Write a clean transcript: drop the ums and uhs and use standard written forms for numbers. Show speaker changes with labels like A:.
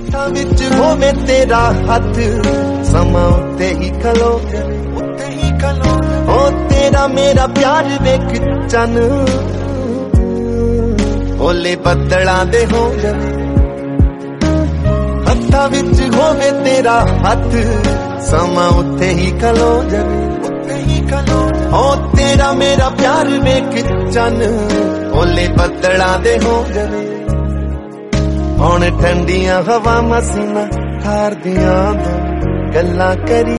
A: ਹੱਥਾਂ ਵਿੱਚ ਹੋਵੇ ਤੇਰਾ ਹੱਥ ਸਮਾਂ ਉੱਤੇ ਹੀ ਖਲੋ ਜਾਵੇ, ਉੱਤੇ ਹੀ ਖਲੋ ਜਾਵੇ। ਓ ਤੇਰਾ ਮੇਰਾ ਪਿਆਰ ਵੇਖ ਚੰਨ ਓਲੇ ਬੱਦਲਾਂ ਦੇ ਹੋ ਜਾਵੇ। ਹੱਥਾਂ ਵਿੱਚ ਹੋਵੇ ਤੇਰਾ ਹੱਥ ਸਮਾਂ ਉੱਤੇ ਹੀ ਖਲੋ ਜਾਵੇ, ਉੱਤੇ ਹੀ ਖਲੋ। ਓ ਤੇਰਾ ਮੇਰਾ ਪਿਆਰ ਵੇਖ ਚੰਨ ਓਲੇ ਬੱਦਲਾਂ ਦੇ ਹੋ ਜਾਵੇ। ਹੁਣ ਠੰਡੀਆਂ ਹਵਾਵਾਂ ਸੀਨਾ ਠਾਰਦੀਆਂ ਦੋ ਗੱਲਾਂ ਕਰੀ